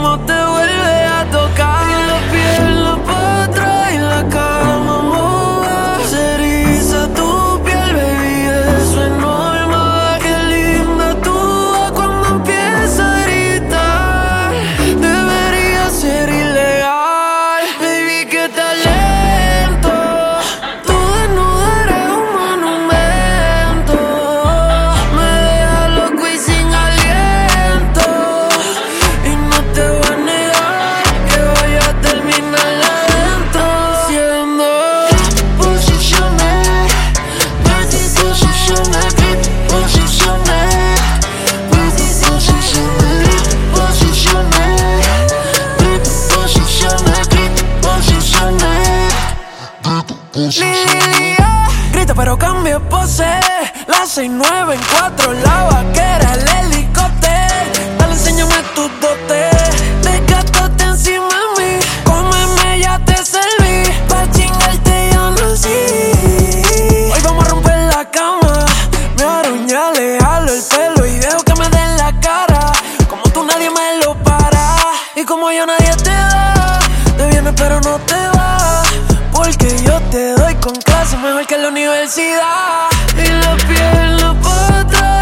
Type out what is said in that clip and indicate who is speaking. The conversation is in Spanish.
Speaker 1: cómo te vuelve a tocar. Y la pierna para atrás y la cama moja. Se eriza tu piel, baby, eso es normal. Qué linda tú vas cuando empieza a gritar. Debería ser ilegal, baby, qué talento. Tu desnuda eres un monumento. Me deja loco y sin aliento. Y no te voy a negar que voy a terminar adentro siendo posiciones, posiciones, posiciones, posiciones. Grita pero cambia pose. La 6'9" en 4, la vaquera, el helicóptero. Dale, enséñame tus dotes. Desgátate encima de mí. Cómeme, ya te serví. Pa' chingarte yo nací. Hoy vamos a romper la cama. Me aruña, le jalo el pelo y dejo que me den la cara. Como tú nadie me lo para. Y como yo nadie te da. Te vienes pero no te vas. Porque yo te doy con clase mejor que en la universidad. Y la pierna para atrás